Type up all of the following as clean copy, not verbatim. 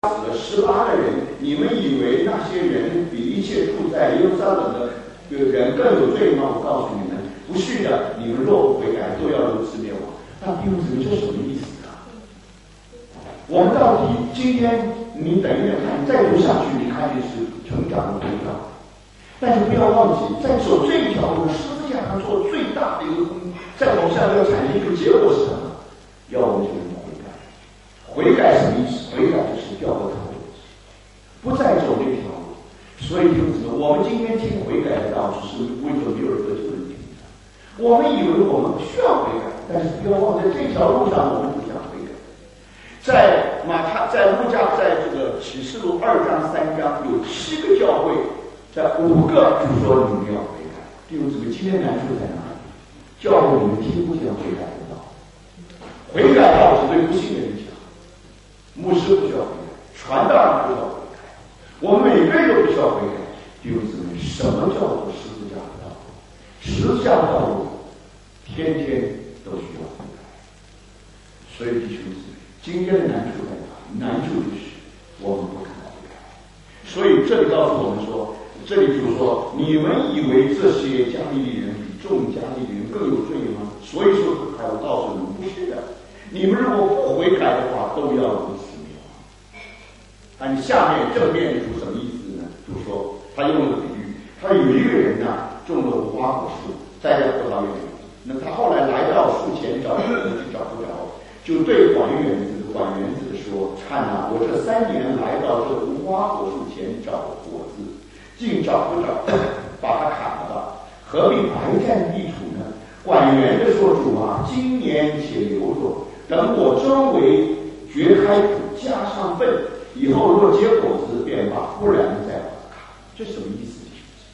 死了18个人，你们以为那些人比一切住在耶路撒冷的人更有罪吗？我告诉你们，不是的。你们若不悔改，都要如此灭亡。那弟兄姊妹，这什么意思啊？我们到底今天你等一等看，你再读下去，你看见是成长的回报。但是不要忘记，在走这一条路，十字架上做最大的一个功，在我们下面要产生一个结果是什么？要我们这个人悔改。悔改什么意思？悔改就是掉个头，不再走这条路。所以弟兄姊妹，我们今天听悔改的道，只是为了没有得救的人听的。我们以为我们不需要悔改，但是不要忘，在这条路上我们不想悔改。在路加，在这个启示录2章3章有7个教会，在5个就说你们要悔改。弟兄姊妹，今天难处在哪里？教会里面听不见悔改的道，悔改道只对不信的人讲，牧师不需要悔改，传道人不需要悔改，我们每个人都不需要悔改。弟兄姊妹，什么叫做十字架的道路？十字架的道路天天都需要悔改。所以弟兄姊妹，今天的难处在哪里？难处就是我们不肯悔改。所以这里告诉我们说，这里就说，你们以为这些加利利人比众加利利人更有罪吗？所以说还要告诉你们，不是的。你们如果不悔改的话，都要如此灭亡。啊，你下面正面是什么意思呢？就说他用了个比喻，他有一个人呢，种了无花果树，在葡萄园里，那他后来来到树前找果子，就找不着，就对管园子说：“看啊，我这3年来到这无花果树前找果子，竟找不着，把它砍了吧，何必白占地土呢？”管园的说：“主啊，今年且留着，等我周围掘开土，加上粪，以后若结果子，便把，不然再把它砍。”这什么意思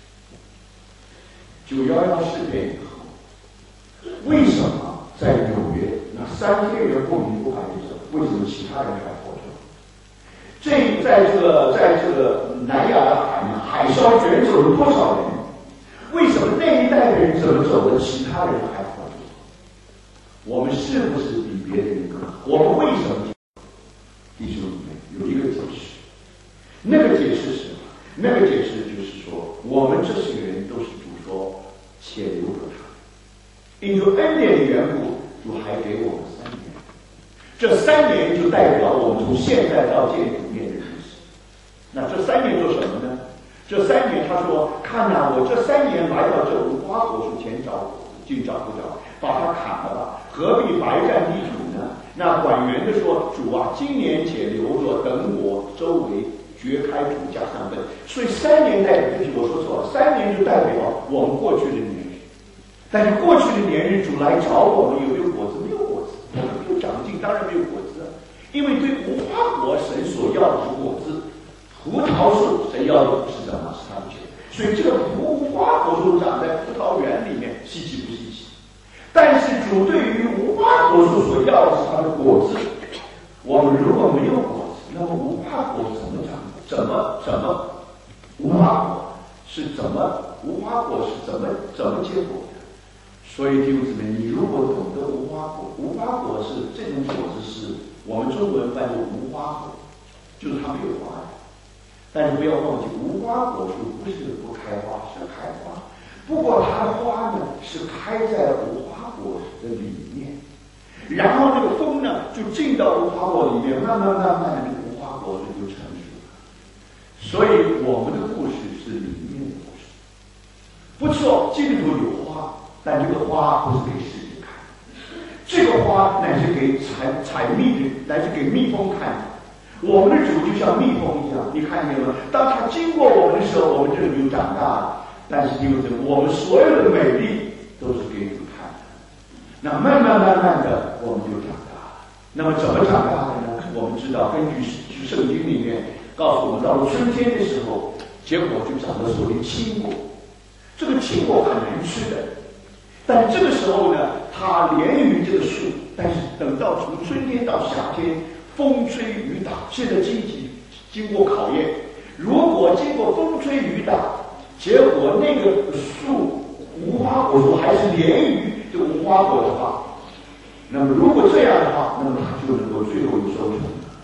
？911事变以后，为什么在纽约那3000人不明不白的时候，为什么其他人还活着？在这个南亚的海啸卷走了多少人？为什么那一代的人怎么走的，其他人还活着？我们是不是比别人更好？我们为什么？弟兄姊妹，有一个解释，那个解释是什么？那个解释就是说，我们这些人都是主说且留着他，因为恩典的缘故，主还给我们3年。这3年就代表我们从现在到见主面的日子。那这3年做什么呢？这3年他说：“看啊，我这3年来到这无花果树前找果子，竟找不着，把它砍了吧，何必白占地土呢？”那管园的说：“主啊，今年且留着，等我周围掘开土，加上粪。”所以3年代表，对不起，我说错了，3年就代表我们过去的年日。但是过去的年日，主来找我们，有没有果子？没有果子，我们没有长进，当然没有果子了。因为对无花果神所要的是果子，葡萄树神要的是什么？是他的血。所以这个无花果树长在葡萄园里面，稀奇不稀奇？但是主对于无花果树所要的是它的果子。我们如果没有果子，那么无花果怎么长？怎么无花果是怎么结果的？所以弟兄姊妹，你如果懂得无花果，无花果是这种果子，是我们中文翻译无花果，就是它没有花。但是不要忘记，无花果树不是不开花，是开花。不过它的花呢，是开在无花果的里面，然后这个风呢，就进到无花果里面，慢慢的，这个无花果树就成熟了。所以我们的故事是里面的故事。不错，基督徒有花，但这个花不是给世界看的，这个花乃是给采蜜的，乃是给蜜蜂看的。我们的主就像蜜蜂一样，你看见了吗？当他经过我们的时候，我们这里就长大了。但是弟兄姊妹，我们所有的美丽都是给主看的。那慢慢的，我们就长大了。那么怎么长大的呢？我们知道，根据圣经里面告诉我们，到了春天的时候，结果就长了所谓青果。这个青果很难吃的，但这个时候呢，它连于这个树。但是等到从春天到夏天，风吹雨打，现在经过考验，如果经过风吹雨打，结果那个树无花果树还是连于这个无花果的话，那么如果这样的话，那么它就能够最后有收成。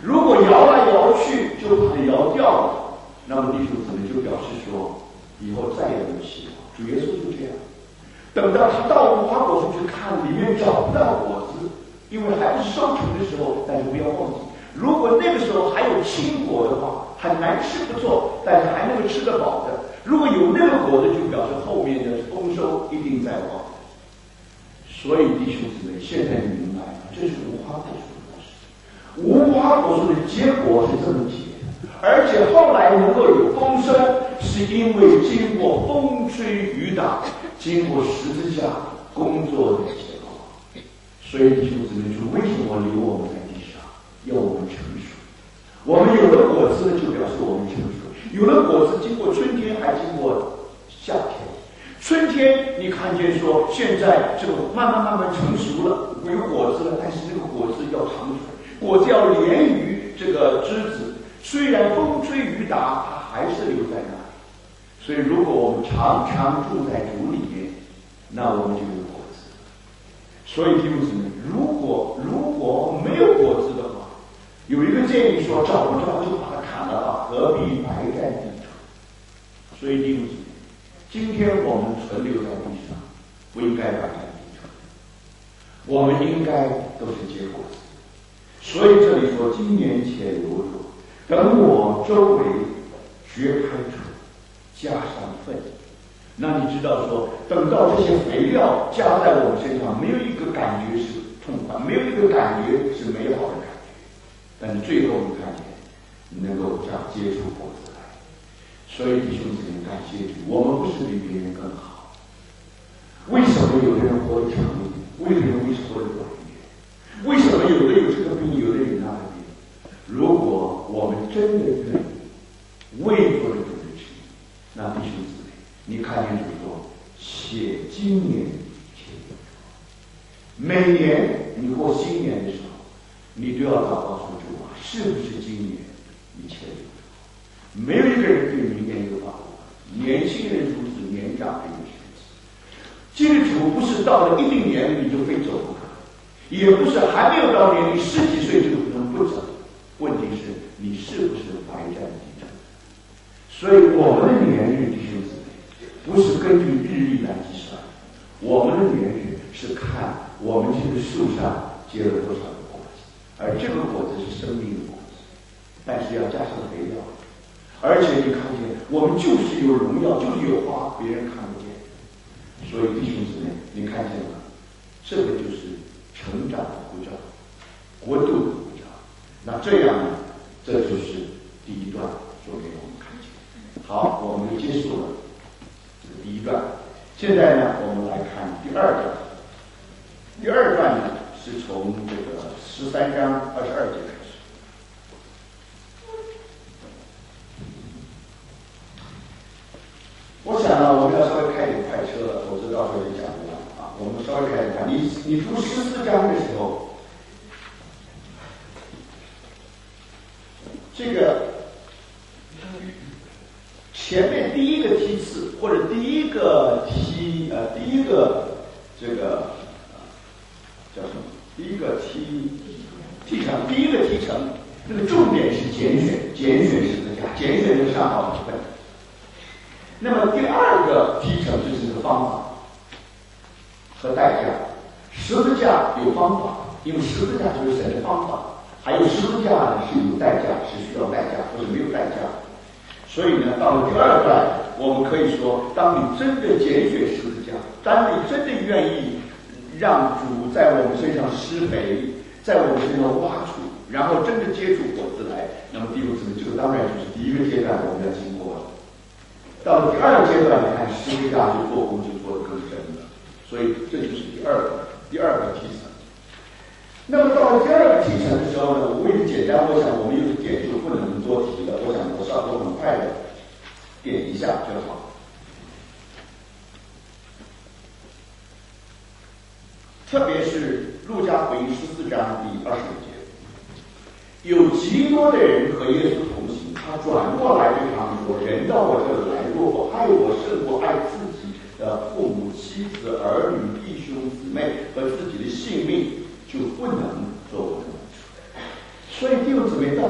如果摇来摇去就把它摇掉了，那么弟兄姊妹就表示说以后再也没有希望。主耶稣就这样，等到他到无花果树去看，里面找不到果子，因为还不是收成的时候。但是不要忘记，如果那个时候还有青果的话，很难吃不错，但是还能够吃得饱的。如果有那个果子，就表示后面的丰收一定在望。所以弟兄姊妹，现在你明白了，这是无花果树的故事。无花果树的结果是这么结的，而且后来能够有丰收，是因为经过风吹雨打，经过十字架工作的结果。所以弟兄姊妹说，为什么留我们在地上，要我们成熟？我们有了果子，就表示我们成熟。有了果子，经过春天，还经过夏天。春天你看见说，现在这个慢慢成熟了，有果子了，但是这个果子要长出来，果子要连于这个枝子，虽然风吹雨打，它还是留在那里。所以如果我们常常住在主里面，那我们就有果子。所以弟兄姊妹，如果没有果子的话，有一个建议说，找不着就把它砍了吧，何必埋在地中？所以弟兄姊妹，今天我们存留在地上，不应该摆在地上，我们应该都是结果子。所以这里说，今年且留着，等我周围掘开处，加上粪。那你知道说，等到这些肥料加在我们身上，没有一个感觉是痛快，没有一个感觉是美好的感觉，但是最后你看见能够这样结出果子来。所以弟兄姊妹，感谢主，我们不是比别人更好。为什么有的人活得长一点？为什么活得短一点？为什么有的有这个病，有的有那个病？如果我们真的愿意为主的主的旨意，那弟兄姊妹，你看见主说，且今年且有。每年你过新年的时候，你都要祷告说，主啊，是不是今年你且有？没有一个人对明年有把握，年轻人如此，年长的也是如此。记住，不是到了一定年龄你就非走不可，也不是还没有到年龄10几岁就能不走。问题是你是不是白占地中？所以我们的年日，弟兄姊妹，不是根据日历来计算，我们的年日是看我们这个树上结了多少的果子，而这个果子是生命的果子，但是要加上肥料。而且你看见，我们就是有荣耀，就是有花，别人看不见。所以弟兄姊妹，你看见了，这个就是成长的呼召，国度的呼召。那这样呢，这就是第一段说给我们看见。好，我们就结束了这个第一段。现在呢，我们来看第二段。第二段呢，是从这个13章22节开始。我想呢，我们要稍微开点快车了，否则到时候也讲不完啊。我们稍微开点快，你读14章的时候，这个前面第一个梯次或者第一个这个叫什么？第一个梯程，第一个梯程，这个重点是拣选十字架，拣选就上好部分。那么第二个梯程就是这个方法和代价。十字架有方法，因为十字架就是神的方法；还有十字架呢是有代价，是需要代价或者没有代价。所以呢，到了第二段，我们可以说，当你真的拣选十字架，当你真的愿意让主在我们身上施肥，在我们身上挖出，然后真的结出果子来，那么弟兄姊妹，这个当然就是第一个阶段我们要经过了。到了第二个阶段，你看十字架就做工就做得更深了，所以这就是第二个梯层。那么到了第二个梯层的时候呢，我为了简单，我想我们有的点就不能多提了，我想我稍微很快的点一下就好。特别是路加福音14章第25节，有极多的人和耶稣同行，他转过来对他们说：“人到我这里来，若不爱我胜过爱自己的父母、妻子、儿女、弟兄、姊妹和自己的性命，就不能做我的门徒。”所以弟兄姊妹，到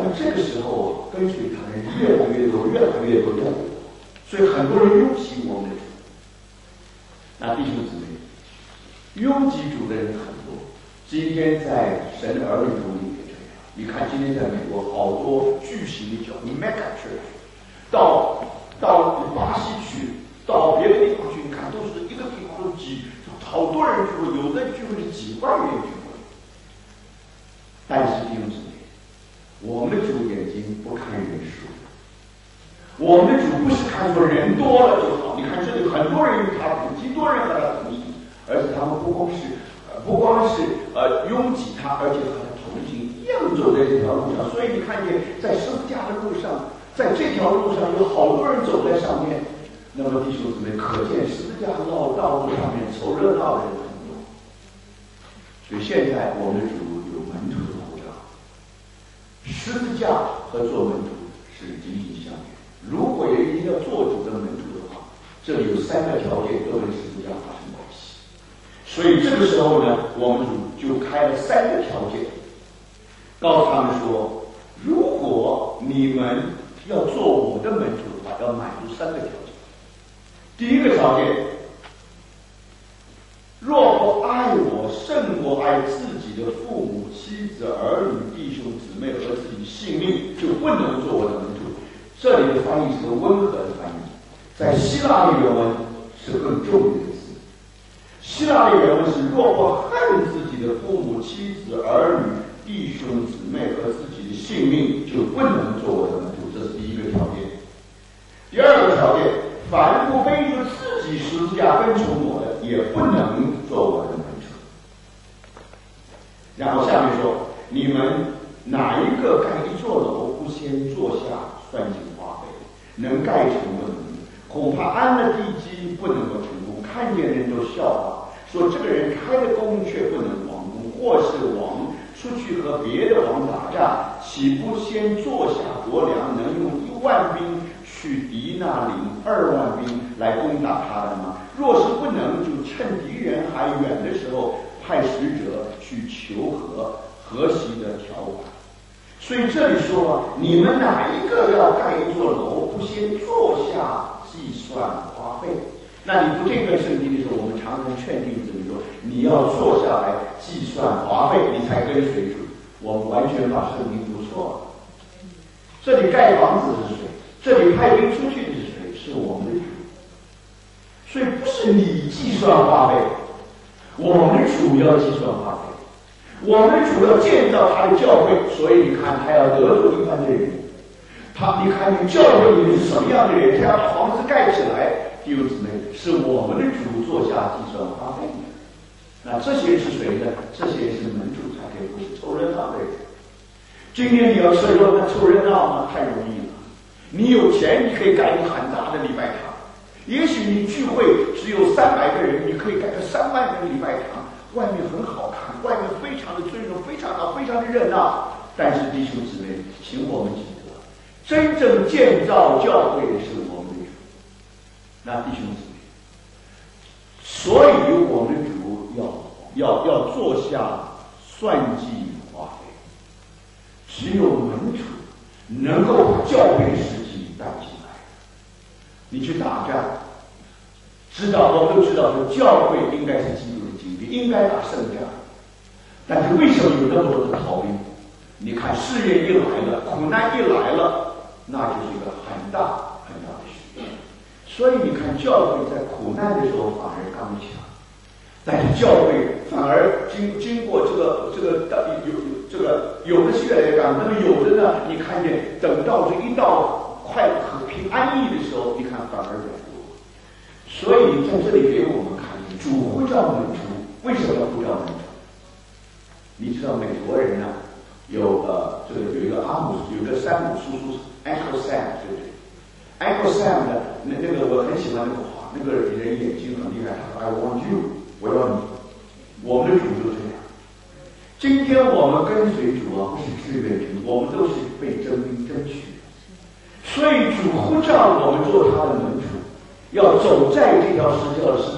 跟随他的人越来越多，越来越多，所以很多人拥挤我们的主。那弟兄姊妹，拥挤主的人很多，今天在神的儿女中也这样。你看今天在美国好多巨型的教会 Mega Church， 到巴西去，到别的地方去，你看都是一个地方都挤，好多人聚会，有的聚会是几万人聚会。但是弟兄姊妹，我们的主眼睛不看人数，我们的主不是看说人多了就好。你看这里很多人与他同，极多人和他同行，而且他们不光是拥挤他，而且和他同行，一样走在这条路上。所以你看见在十字架的路上，在这条路上有好多人走在上面。那么弟兄姊妹，可见十字架道路上面凑热闹的人很多。所以现在我们的主有门徒的护照，十字架和做门徒是紧紧相连。如果有一定要做主的门徒的话，这里有3个条件都跟十字架发生关系。所以这个时候呢，我们主就开了3个条件，告诉他们说，如果你们要做我的门徒的话，要满足3个条件。第一个条件，若不爱我胜过爱自己的父母、妻子、儿女、弟兄、姊妹和自己的性命，就不能做我的门徒。这里的翻译是个温和的翻译，在希腊的原文是更重的一个字。希腊的原文是若不恨自己的父母、妻子、儿女、弟兄、姊妹和自己的性命，就不能做我的门徒。这是第一个条件。第二个条件，凡不背着自己十字架跟从我的，也不能做我的门徒。然后下面说，你们哪一个盖一座楼，不先坐下算计花费，能盖成不能？恐怕安了地基不能够成功，看见人都笑话，说这个人开了工却不能王工，或是王出去和别的王打仗，岂不先坐下酌量，能用1万兵去敌那领2万兵来攻打他的吗？若是不能，就趁敌人还远的时候，派使者去求和谐的条款。所以这里说，你们哪一个要盖一座楼，不先坐下计算花费？那你读这个圣经的时候，我们常常劝弟兄姊妹说，你要坐下来计算花费，你才跟随主。我们完全把圣经读错了。这里盖房子是谁？这里派兵出去的是谁？是我们的主。所以不是你计算花费，我们主要计算花费。我们主要建造他的教会，所以你看他要得着一般的人。你看你教会里面是什么样的人？他要把房子盖起来，弟兄姊妹，是我们的主坐下计算花费的。那这些是谁呢？这些是门主才可以，不是凑热闹的人。今天你要说那凑热闹吗？太容易了。你有钱，你可以盖一个很大的礼拜堂。也许你聚会只有300个人，你可以盖个3万人礼拜堂，外面很好看，外面非常的尊荣，非常的热闹。但是弟兄姊妹，请我们记得，真正建造教会的是我们的主。那弟兄姊妹，所以我们的主要坐下算计花费。只有门徒能够把教会的实际带进来。你去打仗，我们都知道说教会应该是基督的精兵，应该打胜仗。但是为什么有那么多的逃兵？你看试验一来了，苦难一来了，那就是一个很大的事情。所以你看教会在苦难的时候反而刚强，但是教会反而经过有的是越来越刚，那么有的呢，你看见等到这一到快和平安逸的时候，你看反而软弱。所以在这里给我们看见主呼召门徒，为什么要呼召门徒？你知道美国人呢，有一个山姆叔叔 Uncle Sam， 对不对 ？Uncle Sam 呢，那个我很喜欢那个话，那个人眼睛很厉害，他说 I want you， 我要你。我们的主就这样。今天我们跟随主不是自愿者，我们都是被征兵争取的。所以主呼召我们做他的门徒，要走在这条十字架的